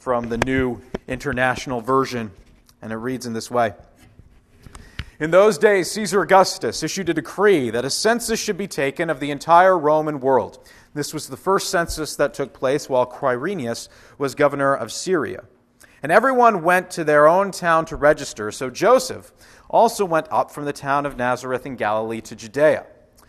from the New International Version, and it reads in this way. In those days, Caesar Augustus issued a decree that a census should be taken of the entire Roman world. This was the first census that took place while Quirinius was governor of Syria. And everyone went to their own town to register, so Joseph also went up from the town of Nazareth in Galilee to Judea,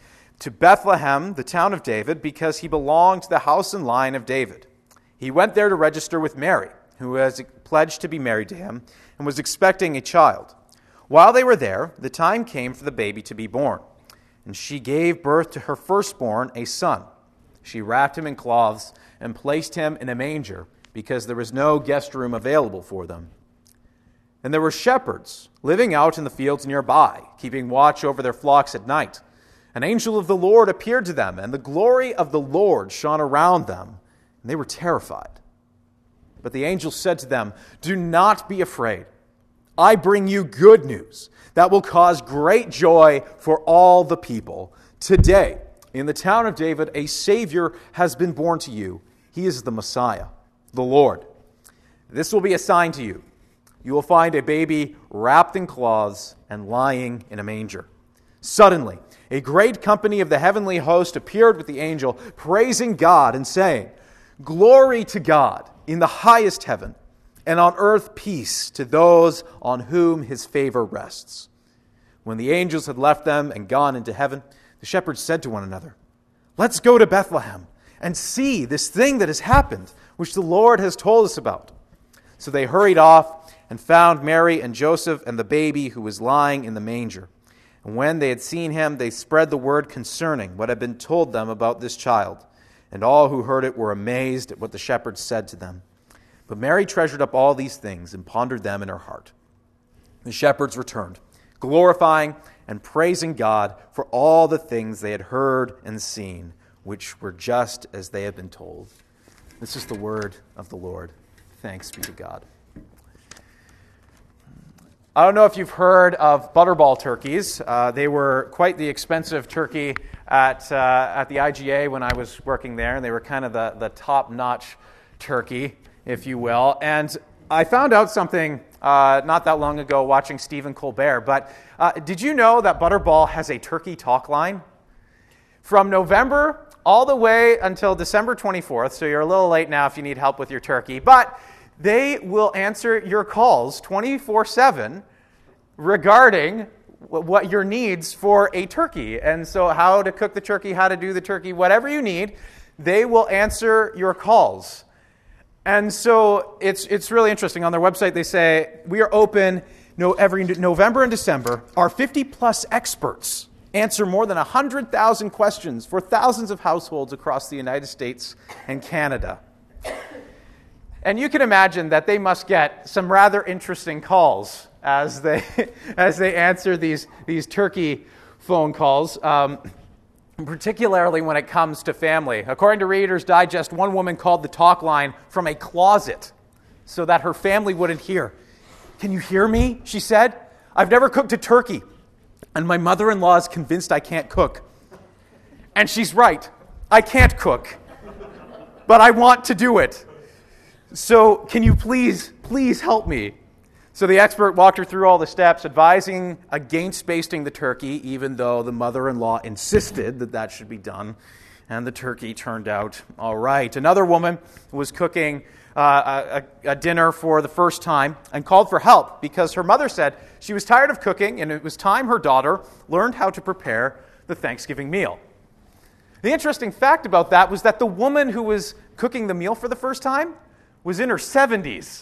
to Bethlehem, the town of David, because he belonged to the house and line of David. He went there to register with Mary, who was pledged to be married to him and was expecting a child. While they were there, the time came for the baby to be born, and she gave birth to her firstborn, a son. She wrapped him in cloths and placed him in a manger because there was no guest room available for them. And there were shepherds living out in the fields nearby, keeping watch over their flocks at night. An angel of the Lord appeared to them, and the glory of the Lord shone around them, and they were terrified. But the angel said to them, "Do not be afraid. I bring you good news that will cause great joy for all the people. Today, in the town of David, a Savior has been born to you. He is the Messiah, the Lord. This will be a sign to you. You will find a baby wrapped in cloths and lying in a manger." Suddenly, a great company of the heavenly host appeared with the angel, praising God and saying, "Glory to God in the highest heaven, and on earth peace to those on whom his favor rests." When the angels had left them and gone into heaven, the shepherds said to one another, "Let's go to Bethlehem and see this thing that has happened, which the Lord has told us about." So they hurried off and found Mary and Joseph and the baby who was lying in the manger. And when they had seen him, they spread the word concerning what had been told them about this child. And all who heard it were amazed at what the shepherds said to them. But Mary treasured up all these things and pondered them in her heart. The shepherds returned, glorifying and praising God for all the things they had heard and seen, which were just as they had been told. This is the word of the Lord. Thanks be to God. I don't know if you've heard of Butterball turkeys. They were quite the expensive turkey at the IGA when I was working there, and they were kind of the top-notch turkey, if you will. And I found out something not that long ago watching Stephen Colbert, but did you know that Butterball has a turkey talk line? From November all the way until December 24th, so you're a little late now if you need help with your turkey, but they will answer your calls 24/7 regarding what your needs for a turkey. And so how to cook the turkey, how to do the turkey, whatever you need, they will answer your calls. And so it's really interesting. On their website, they say, we are open every November and December. Our 50-plus experts answer more than 100,000 questions for thousands of households across the United States and Canada. And you can imagine that they must get some rather interesting calls as they answer these turkey phone calls, particularly when it comes to family. According to Reader's Digest, one woman called the talk line from a closet so that her family wouldn't hear. "Can you hear me?" she said. "I've never cooked a turkey, and my mother-in-law is convinced I can't cook. And she's right. I can't cook, but I want to do it. So can you please help me?" So the expert walked her through all the steps, advising against basting the turkey, even though the mother-in-law insisted that should be done. And the turkey turned out all right. Another woman was cooking a dinner for the first time and called for help because her mother said she was tired of cooking and it was time her daughter learned how to prepare the Thanksgiving meal. The interesting fact about that was that the woman who was cooking the meal for the first time was in her 70s.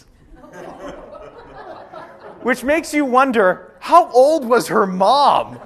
Which makes you wonder, how old was her mom?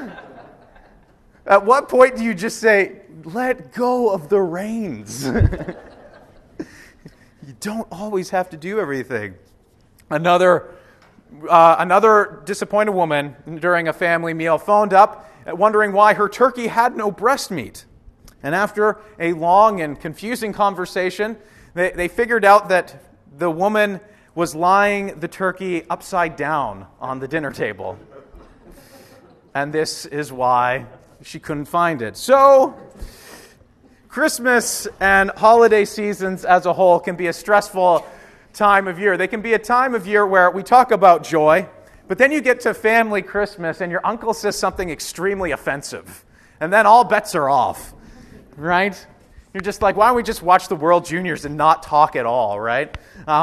At what point do you just say, let go of the reins? You don't always have to do everything. Another disappointed woman during a family meal phoned up wondering why her turkey had no breast meat. And after a long and confusing conversation, they figured out that the woman was lying the turkey upside down on the dinner table. And this is why she couldn't find it. So, Christmas and holiday seasons as a whole can be a stressful time of year. They can be a time of year where we talk about joy, but then you get to family Christmas and your uncle says something extremely offensive. And then all bets are off, right? You're just like, why don't we just watch the World Juniors and not talk at all, right?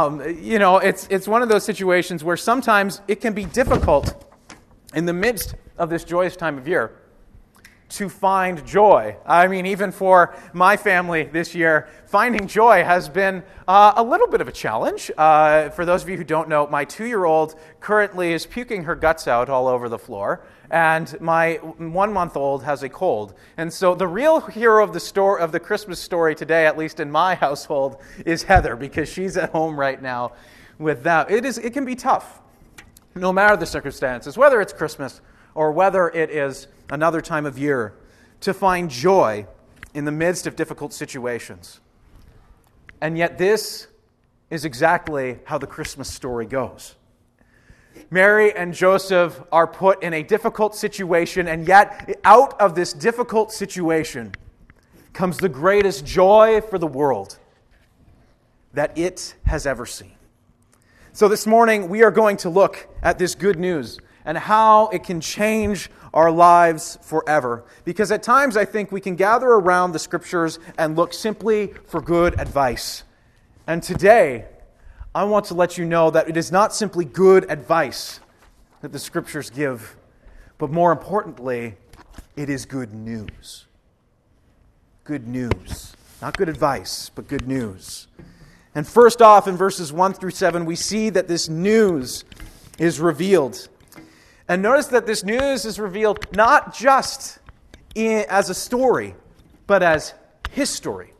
It's one of those situations where sometimes it can be difficult in the midst of this joyous time of year to find joy. I mean, even for my family this year, finding joy has been a little bit of a challenge. For those of you who don't know, my 2-year-old currently is puking her guts out all over the floor, and my 1-month-old has a cold. And so the real hero of the Christmas story today, at least in my household, is Heather, because she's at home right now with that. It can be tough, no matter the circumstances, whether it's Christmas or whether it is another time of year, to find joy in the midst of difficult situations. And yet this is exactly how the Christmas story goes. Mary and Joseph are put in a difficult situation, and yet out of this difficult situation comes the greatest joy for the world that it has ever seen. So this morning we are going to look at this good news and how it can change our lives forever. Because at times I think we can gather around the Scriptures and look simply for good advice. And today, I want to let you know that it is not simply good advice that the Scriptures give, but more importantly, it is good news. Good news. Not good advice, but good news. And first off, in verses 1 through 7, we see that this news is revealed. And notice that this news is revealed not just as a story, but as history.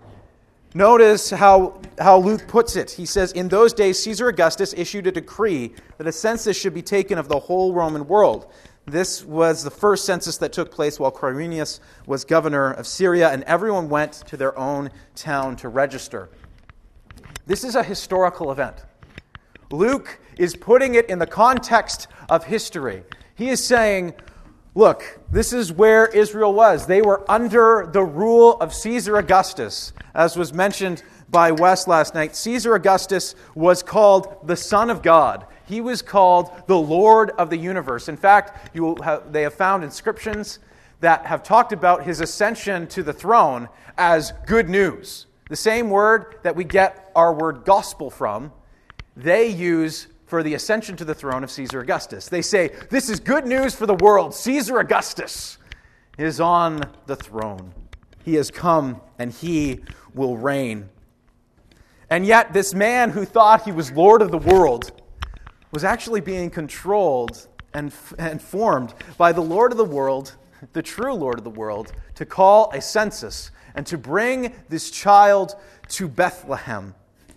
Notice how Luke puts it. He says, in those days, Caesar Augustus issued a decree that a census should be taken of the whole Roman world. This was the first census that took place while Quirinius was governor of Syria, and everyone went to their own town to register. This is a historical event. Luke is putting it in the context of history. He is saying, look, this is where Israel was. They were under the rule of Caesar Augustus. As was mentioned by Wes last night, Caesar Augustus was called the Son of God. He was called the Lord of the universe. In fact, they have found inscriptions that have talked about his ascension to the throne as good news. The same word that we get our word gospel from, they use for the ascension to the throne of Caesar Augustus. They say, this is good news for the world. Caesar Augustus is on the throne. He has come and he will reign. And yet this man who thought he was Lord of the world was actually being controlled and formed by the Lord of the world, the true Lord of the world, to call a census and to bring this child to Bethlehem.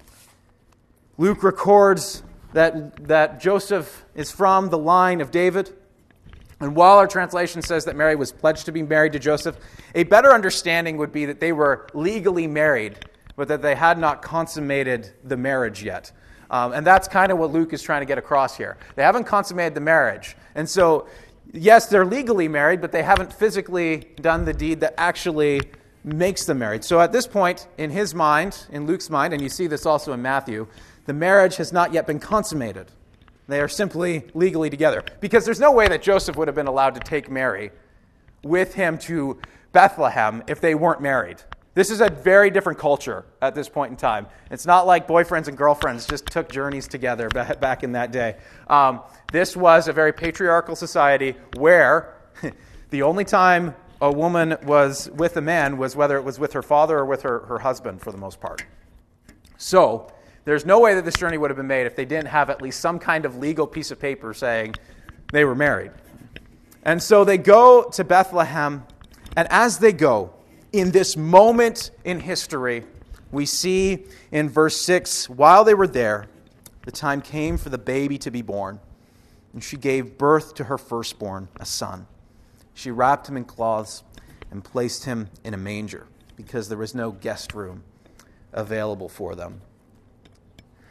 Luke records that Joseph is from the line of David. And while our translation says that Mary was pledged to be married to Joseph, a better understanding would be that they were legally married, but that they had not consummated the marriage yet. And that's kind of what Luke is trying to get across here. They haven't consummated the marriage. And so, yes, they're legally married, but they haven't physically done the deed that actually makes them married. So at this point, in his mind, in Luke's mind, and you see this also in Matthew, the marriage has not yet been consummated. They are simply legally together. Because there's no way that Joseph would have been allowed to take Mary with him to Bethlehem if they weren't married. This is a very different culture at this point in time. It's not like boyfriends and girlfriends just took journeys together back in that day. This was a very patriarchal society where the only time a woman was with a man was whether it was with her father or with her husband for the most part. So there's no way that this journey would have been made if they didn't have at least some kind of legal piece of paper saying they were married. And so they go to Bethlehem, and as they go, in this moment in history, we see in verse 6, while they were there, the time came for the baby to be born, and she gave birth to her firstborn, a son. She wrapped him in cloths and placed him in a manger, because there was no guest room available for them.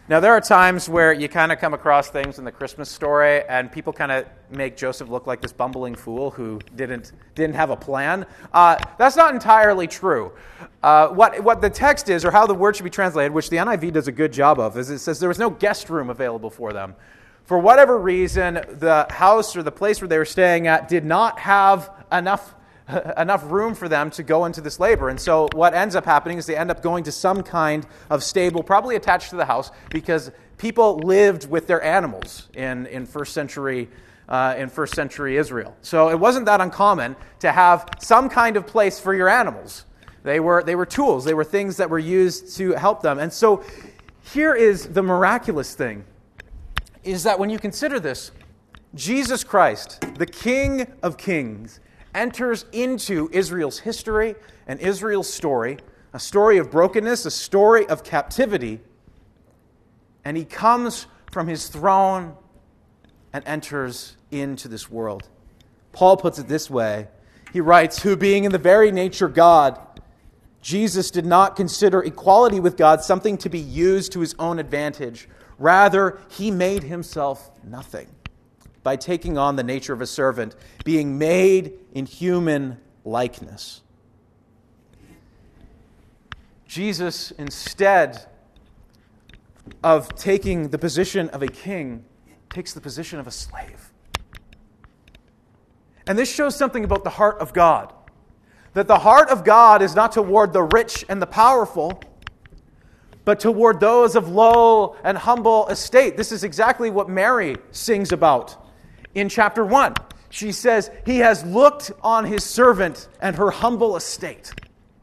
Now, there are times where you kind of come across things in the Christmas story, and people kind of make Joseph look like this bumbling fool who didn't have a plan. That's not entirely true. What the text is, or how the word should be translated, which the NIV does a good job of, is it says there was no guest room available for them. For whatever reason, the house or the place where they were staying at did not have enough room for them to go into this labor. And so what ends up happening is they end up going to some kind of stable, probably attached to the house, because people lived with their animals in first century Israel. So it wasn't that uncommon to have some kind of place for your animals. They were tools. They were things that were used to help them. And so here is the miraculous thing, is that when you consider this, Jesus Christ, the King of Kings, enters into Israel's history and Israel's story, a story of brokenness, a story of captivity, and he comes from his throne and enters into this world. Paul puts it this way. He writes, "Who being in the very nature God, Jesus did not consider equality with God something to be used to his own advantage. Rather, he made himself nothing by taking on the nature of a servant, being made in human likeness." Jesus, instead of taking the position of a king, takes the position of a slave. And this shows something about the heart of God. That the heart of God is not toward the rich and the powerful, but toward those of low and humble estate. This is exactly what Mary sings about in chapter 1. She says, "He has looked on his servant and her humble estate."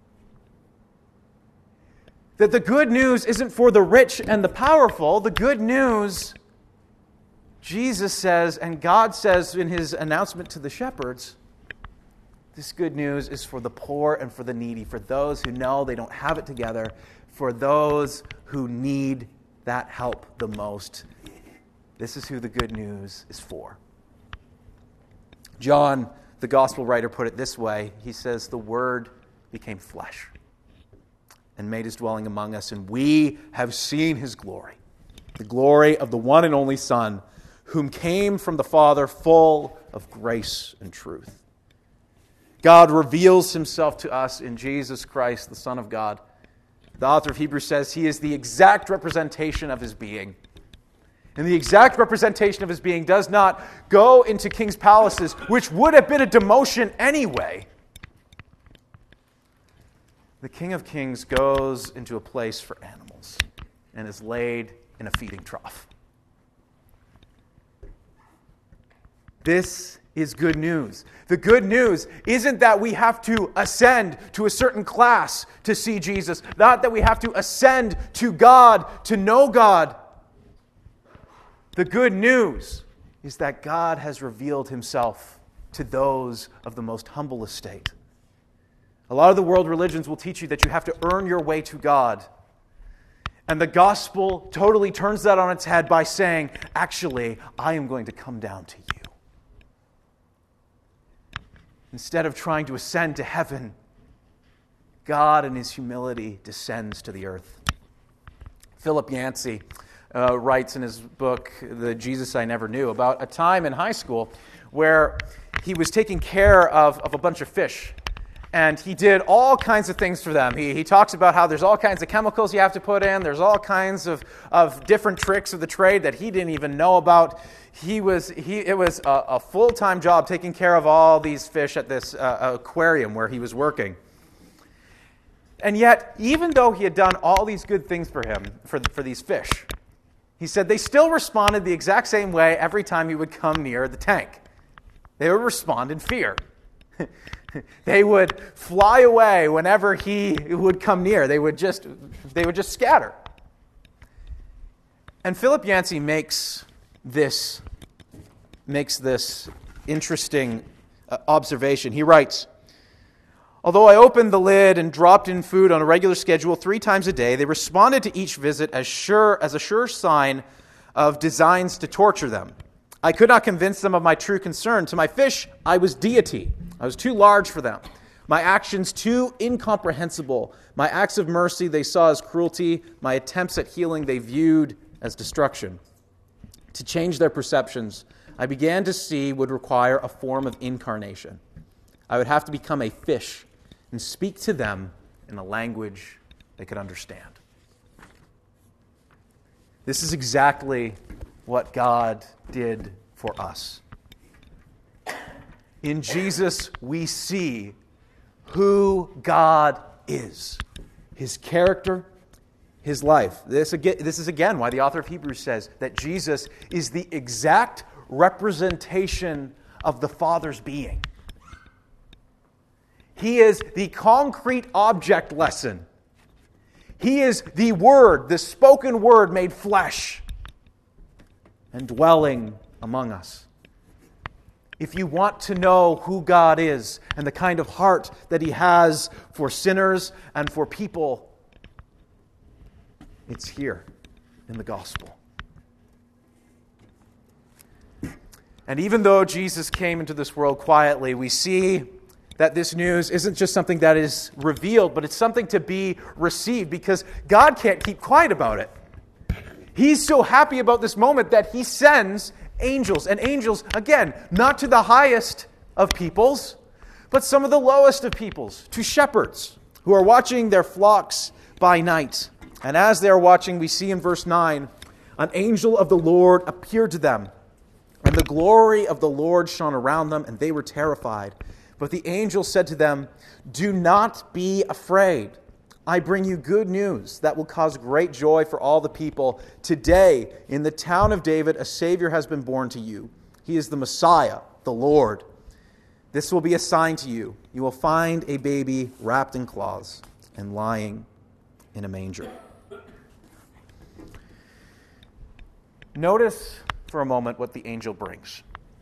That the good news isn't for the rich and the powerful. The good news, Jesus says, and God says in his announcement to the shepherds, this good news is for the poor and for the needy, for those who know they don't have it together, for those who need that help the most. This is who the good news is for. John, the gospel writer, put it this way. He says, "The Word became flesh and made his dwelling among us, and we have seen his glory, the glory of the one and only Son, whom came from the Father, full of grace and truth." God reveals himself to us in Jesus Christ, the Son of God. The author of Hebrews says he is the exact representation of his being. And the exact representation of his being does not go into king's palaces, which would have been a demotion anyway. The King of Kings goes into a place for animals and is laid in a feeding trough. This is good news. The good news isn't that we have to ascend to a certain class to see Jesus, not that we have to ascend to God to know God. The good news is that God has revealed himself to those of the most humble estate. A lot of the world religions will teach you that you have to earn your way to God. And the gospel totally turns that on its head by saying, actually, I am going to come down to you. Instead of trying to ascend to heaven, God in his humility descends to the earth. Philip Yancey writes in his book, The Jesus I Never Knew, about a time in high school where he was taking care of a bunch of fish. And he did all kinds of things for them. He talks about how there's all kinds of chemicals you have to put in. There's all kinds of different tricks of the trade that he didn't even know about. It was a full-time job taking care of all these fish at this aquarium where he was working. And yet, even though he had done all these good things for him, for these fish, he said they still responded the exact same way every time he would come near the tank. They would respond in fear. They would fly away whenever he would come near. They would just scatter. And Philip Yancey makes this interesting observation. He writes, "Although I opened the lid and dropped in food on a regular schedule 3 times a day, they responded to each visit as a sure sign of designs to torture them. I could not convince them of my true concern. To my fish, I was deity. I was too large for them. My actions too incomprehensible. My acts of mercy they saw as cruelty. My attempts at healing they viewed as destruction. To change their perceptions, I began to see would require a form of incarnation. I would have to become a fish and speak to them in a language they could understand. This is exactly what God did for us. In Jesus, we see who God is, His character, His life. This is again why the author of Hebrews says that Jesus is the exact representation of the Father's being. He is the concrete object lesson. He is the Word, the spoken Word made flesh and dwelling among us. If you want to know who God is and the kind of heart that He has for sinners and for people, it's here in the gospel. And even though Jesus came into this world quietly, we see that this news isn't just something that is revealed, but it's something to be received because God can't keep quiet about it. He's so happy about this moment that He sends angels. And angels, again, not to the highest of peoples, but some of the lowest of peoples, to shepherds who are watching their flocks by night. And as they are watching, we see in verse 9, an angel of the Lord appeared to them, and the glory of the Lord shone around them, and they were terrified. But the angel said to them, "Do not be afraid. I bring you good news that will cause great joy for all the people. Today, in the town of David, a Savior has been born to you. He is the Messiah, the Lord. This will be a sign to you. You will find a baby wrapped in cloths and lying in a manger." Notice for a moment what the angel brings.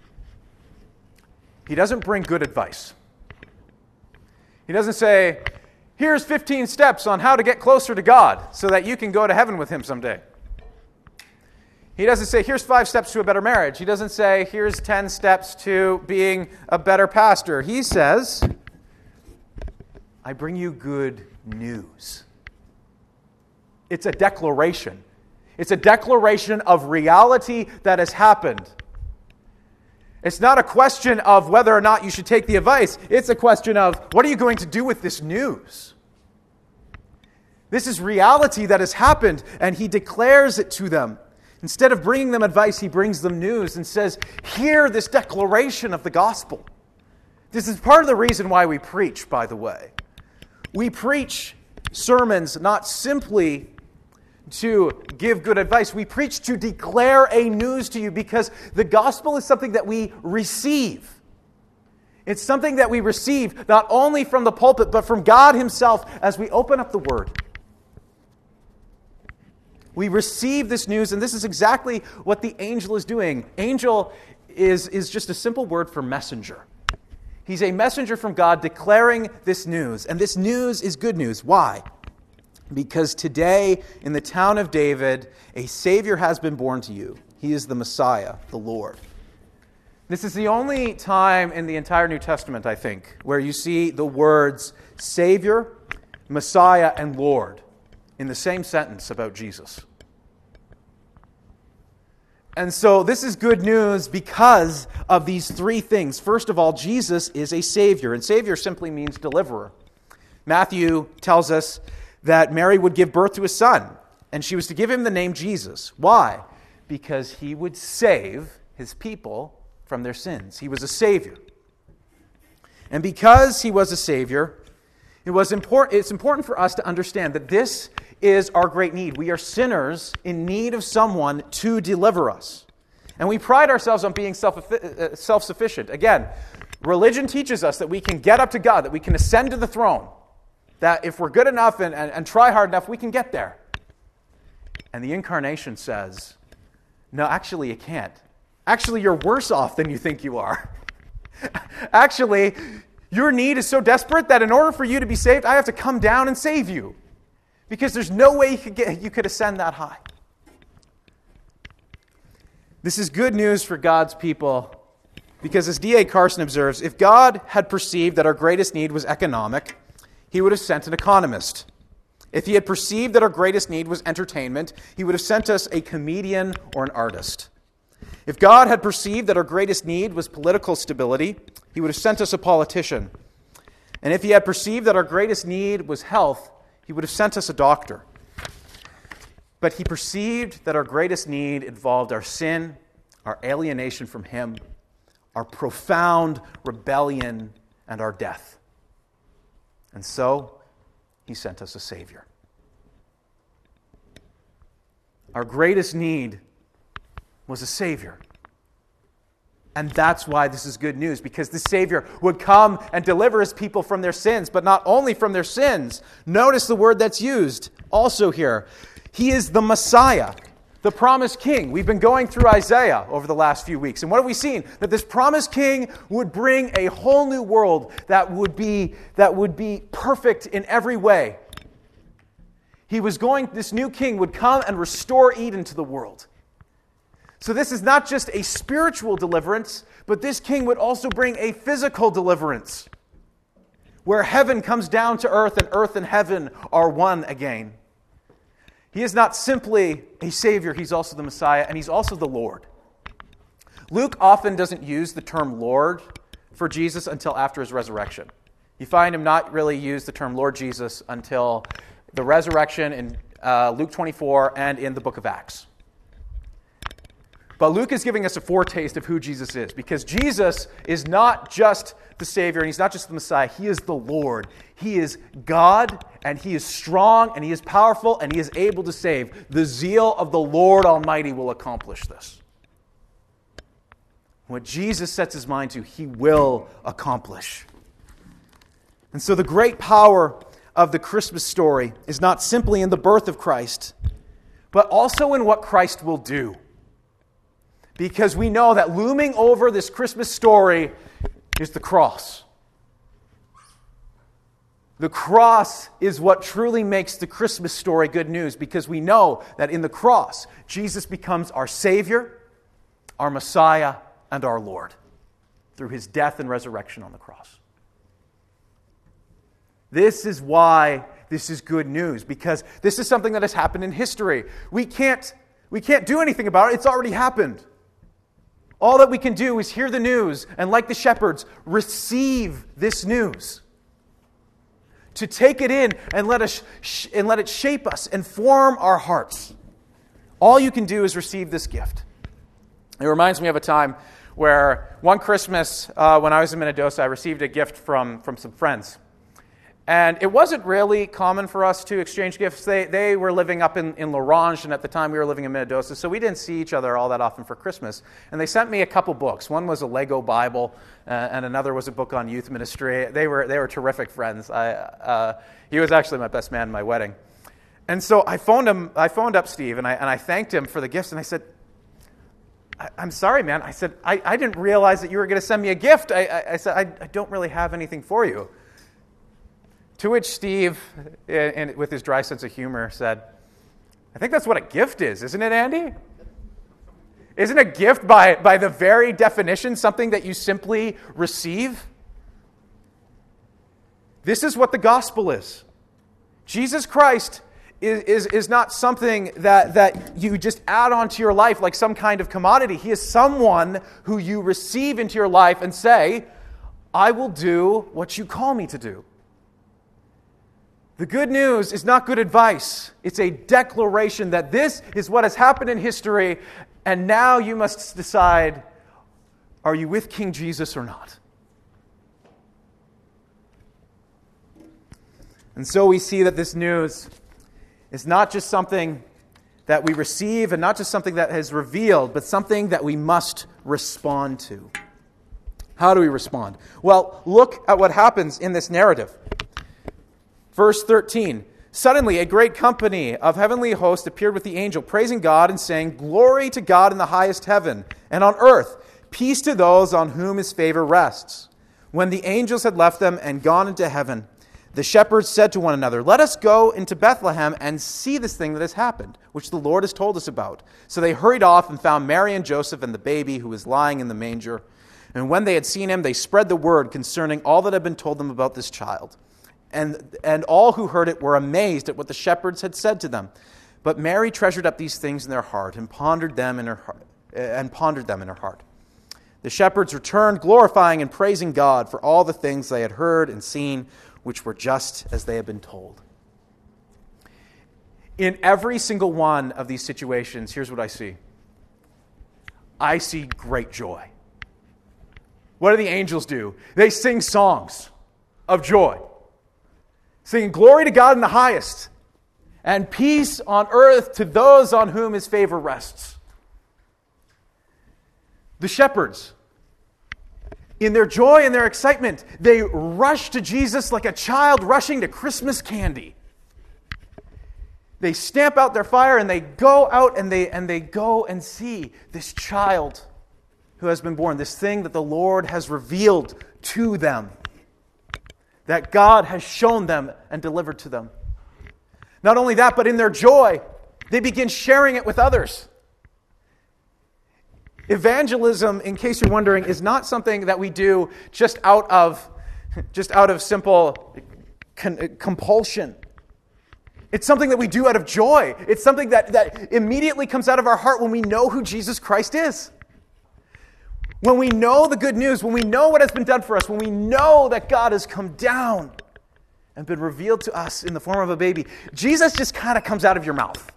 He doesn't bring good advice. He doesn't say, "Here's 15 steps on how to get closer to God so that you can go to heaven with Him someday." He doesn't say, "Here's 5 steps to a better marriage." He doesn't say, "Here's 10 steps to being a better pastor." He says, "I bring you good news." It's a declaration. It's a declaration of reality that has happened. It's not a question of whether or not you should take the advice. It's a question of, what are you going to do with this news? This is reality that has happened, and He declares it to them. Instead of bringing them advice, He brings them news and says, hear this declaration of the gospel. This is part of the reason why we preach, by the way. We preach sermons not simply to give good advice. We preach to declare a news to you because the gospel is something that we receive. It's something that we receive not only from the pulpit, but from God Himself as we open up the Word. We receive this news, and this is exactly what the angel is doing. Angel is just a simple word for messenger. He's a messenger from God declaring this news, and this news is good news. Why? Because today, in the town of David, a Savior has been born to you. He is the Messiah, the Lord. This is the only time in the entire New Testament, I think, where you see the words Savior, Messiah, and Lord in the same sentence about Jesus. And so this is good news because of these 3 things. First of all, Jesus is a Savior, and Savior simply means deliverer. Matthew tells us that Mary would give birth to a son, and she was to give him the name Jesus. Why? Because He would save His people from their sins. He was a Savior. And because He was a Savior, it's important for us to understand that this is our great need. We are sinners in need of someone to deliver us. And we pride ourselves on being self-sufficient. Again, religion teaches us that we can get up to God, that we can ascend to the throne, that if we're good enough and try hard enough, we can get there. And the incarnation says, no, actually you can't. Actually, you're worse off than you think you are. Actually, your need is so desperate that in order for you to be saved, I have to come down and save you. Because there's no way you could ascend that high. This is good news for God's people because, as D.A. Carson observes, if God had perceived that our greatest need was economic, He would have sent an economist. If he had perceived that our greatest need was entertainment, he would have sent us a comedian or an artist. If God had perceived that our greatest need was political stability, he would have sent us a politician. And if he had perceived that our greatest need was health, he would have sent us a doctor. But he perceived that our greatest need involved our sin, our alienation from him, our profound rebellion, and our death. And so, he sent us a Savior. Our greatest need was a Savior. And that's why this is good news, because the Savior would come and deliver his people from their sins, but not only from their sins. Notice the word that's used also here. He is the Messiah, the promised king. We've been going through Isaiah over the last few weeks. And what have we seen? That this promised king would bring a whole new world that would be perfect in every way. This new king would come and restore Eden to the world. So this is not just a spiritual deliverance, but this king would also bring a physical deliverance, where heaven comes down to earth and heaven are one again. He is not simply a Savior, he's also the Messiah, and he's also the Lord. Luke often doesn't use the term Lord for Jesus until after his resurrection. You find him not really use the term Lord Jesus until the resurrection in Luke 24 and in the book of Acts. But Luke is giving us a foretaste of who Jesus is, because Jesus is not just the Savior and he's not just the Messiah. He is the Lord. He is God, and he is strong, and he is powerful, and he is able to save. The zeal of the Lord Almighty will accomplish this. What Jesus sets his mind to, he will accomplish. And so the great power of the Christmas story is not simply in the birth of Christ, but also in what Christ will do. Because we know that looming over this Christmas story is the cross. The cross is what truly makes the Christmas story good news, because we know that in the cross, Jesus becomes our Savior, our Messiah, and our Lord through his death and resurrection on the cross. This is why this is good news, because this is something that has happened in history. We can't do anything about it. It's already happened. All that we can do is hear the news and, like the shepherds, receive this news. To take it in and let it shape us and form our hearts. All you can do is receive this gift. It reminds me of a time where one Christmas when I was in Minnedosa, I received a gift from some friends. And it wasn't really common for us to exchange gifts. They were living up in La Ronge, and at the time we were living in Minnedosa, so we didn't see each other all that often for Christmas. And they sent me a couple books. One was a Lego Bible, and another was a book on youth ministry. They were terrific friends. He was actually my best man in my wedding. And so I phoned up Steve, and I thanked him for the gifts, and I said, I'm sorry, man. I said, I didn't realize that you were going to send me a gift. I said, I don't really have anything for you. To which Steve, with his dry sense of humor, said, I think that's what a gift is, isn't it, Andy? Isn't a gift, by the very definition, something that you simply receive? This is what the gospel is. Jesus Christ is not something that you just add onto your life like some kind of commodity. He is someone who you receive into your life and say, I will do what you call me to do. The good news is not good advice. It's a declaration that this is what has happened in history, and now you must decide, are you with King Jesus or not? And so we see that this news is not just something that we receive and not just something that is revealed, but something that we must respond to. How do we respond? Well, look at what happens in this narrative. Verse 13, suddenly a great company of heavenly hosts appeared with the angel, praising God and saying, Glory to God in the highest heaven, and on earth, peace to those on whom his favor rests. When the angels had left them and gone into heaven, the shepherds said to one another, Let us go into Bethlehem and see this thing that has happened, which the Lord has told us about. So they hurried off and found Mary and Joseph and the baby who was lying in the manger. And when they had seen him, they spread the word concerning all that had been told them about this child. And all who heard it were amazed at what the shepherds had said to them. But Mary treasured up these things in their heart and pondered them in her heart. The shepherds returned, glorifying and praising God for all the things they had heard and seen, which were just as they had been told. In every single one of these situations, here's what I see. I see great joy. What do the angels do? They sing songs of joy, singing glory to God in the highest, and peace on earth to those on whom his favor rests. The shepherds, in their joy and their excitement, they rush to Jesus like a child rushing to Christmas candy. They stamp out their fire and they go out and they go and see this child who has been born, this thing that the Lord has revealed to them, that God has shown them and delivered to them. Not only that, but in their joy, they begin sharing it with others. Evangelism, in case you're wondering, is not something that we do just out of simple compulsion. It's something that we do out of joy. It's something that immediately comes out of our heart when we know who Jesus Christ is. When we know the good news, when we know what has been done for us, when we know that God has come down and been revealed to us in the form of a baby, Jesus just kind of comes out of your mouth.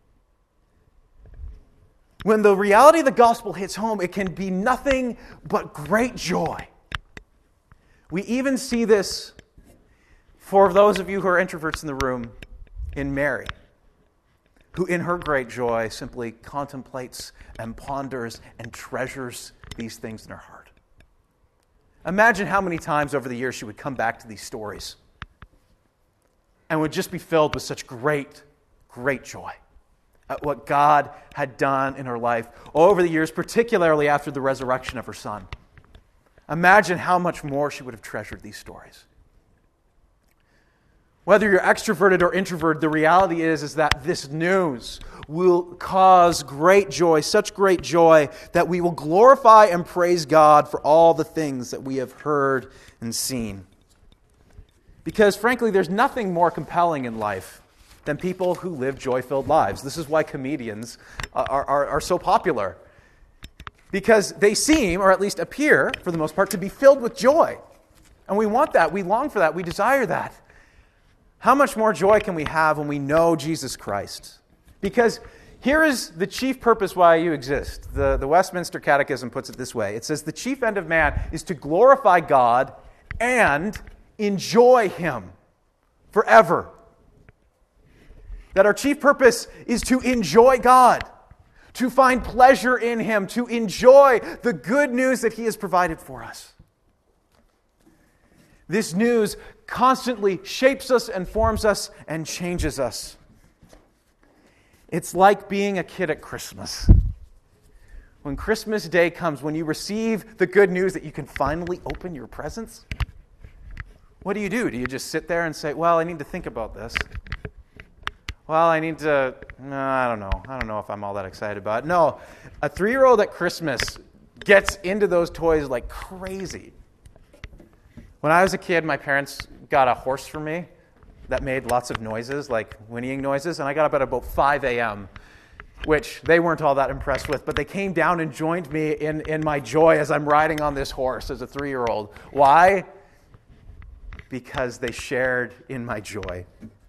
When the reality of the gospel hits home, it can be nothing but great joy. We even see this, for those of you who are introverts in the room, in Mary, who in her great joy simply contemplates and ponders and treasures these things in her heart. Imagine how many times over the years she would come back to these stories and would just be filled with such great, great joy at what God had done in her life over the years, particularly after the resurrection of her son. Imagine how much more she would have treasured these stories. Whether you're extroverted or introverted, the reality is that this news will cause great joy, such great joy, that we will glorify and praise God for all the things that we have heard and seen. Because frankly, there's nothing more compelling in life than people who live joy-filled lives. This is why comedians are so popular. Because they seem, or at least appear, for the most part, to be filled with joy. And we want that, we long for that, we desire that. How much more joy can we have when we know Jesus Christ? Because here is the chief purpose why you exist. The Westminster Catechism puts it this way. It says, the chief end of man is to glorify God and enjoy Him forever. That our chief purpose is to enjoy God, to find pleasure in Him, to enjoy the good news that He has provided for us. This news constantly shapes us and forms us and changes us. It's like being a kid at Christmas. When Christmas Day comes, when you receive the good news that you can finally open your presents, what do? Do you just sit there and say, well, I need to think about this? Well, I don't know. I don't know if I'm all that excited about it. No, a 3-year-old at Christmas gets into those toys like crazy. When I was a kid, my parents got a horse for me that made lots of noises, like whinnying noises, and I got up at about 5 a.m., which they weren't all that impressed with, but they came down and joined me in my joy as I'm riding on this horse as a 3-year-old. Why? Because they shared in my joy.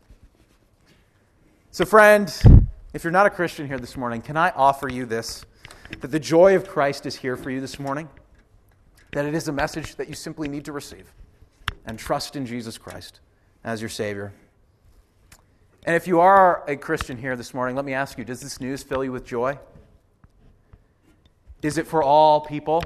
So friend, if you're not a Christian here this morning, can I offer you this, that the joy of Christ is here for you this morning? That it is a message that you simply need to receive and trust in Jesus Christ as your Savior. And if you are a Christian here this morning, let me ask you, does this news fill you with joy? Is it for all people?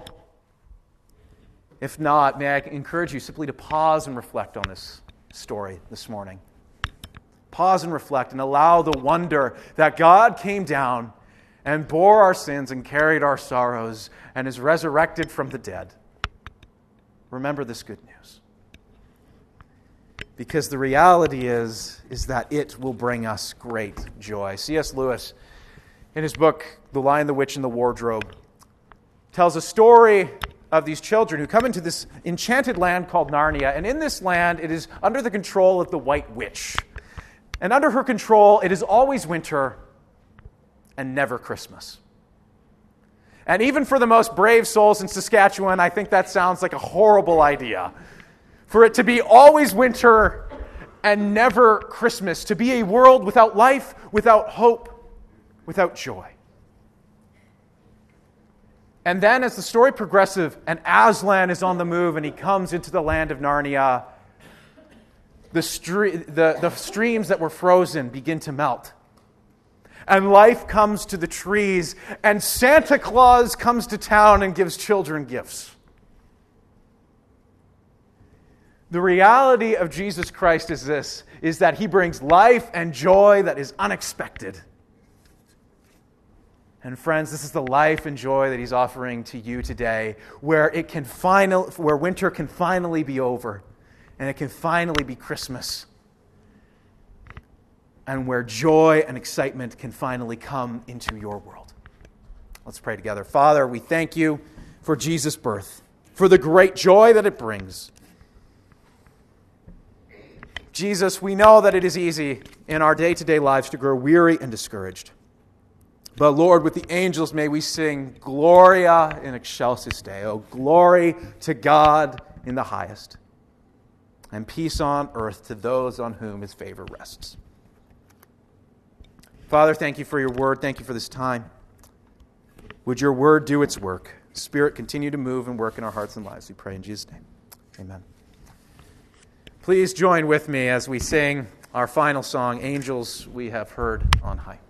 If not, may I encourage you simply to pause and reflect on this story this morning. Pause and reflect and allow the wonder that God came down and bore our sins and carried our sorrows and is resurrected from the dead. Remember this good news. Because the reality is that it will bring us great joy. C.S. Lewis, in his book, The Lion, the Witch, and the Wardrobe, tells a story of these children who come into this enchanted land called Narnia. And in this land, it is under the control of the White Witch. And under her control, it is always winter and never Christmas. And even for the most brave souls in Saskatchewan, I think that sounds like a horrible idea. For it to be always winter and never Christmas, to be a world without life, without hope, without joy. And then as the story progresses and Aslan is on the move and he comes into the land of Narnia, the streams that were frozen begin to melt. And life comes to the trees, and Santa Claus comes to town and gives children gifts. The reality of Jesus Christ is this, is that he brings life and joy that is unexpected. And friends, this is the life and joy that he's offering to you today, where winter can finally be over, and it can finally be Christmas. And where joy and excitement can finally come into your world. Let's pray together. Father, we thank you for Jesus' birth, for the great joy that it brings. Jesus, we know that it is easy in our day-to-day lives to grow weary and discouraged. But Lord, with the angels may we sing Gloria in excelsis Deo, glory to God in the highest, and peace on earth to those on whom his favor rests. Father, thank you for your word. Thank you for this time. Would your word do its work? Spirit, continue to move and work in our hearts and lives. We pray in Jesus' name. Amen. Please join with me as we sing our final song, Angels We Have Heard on High.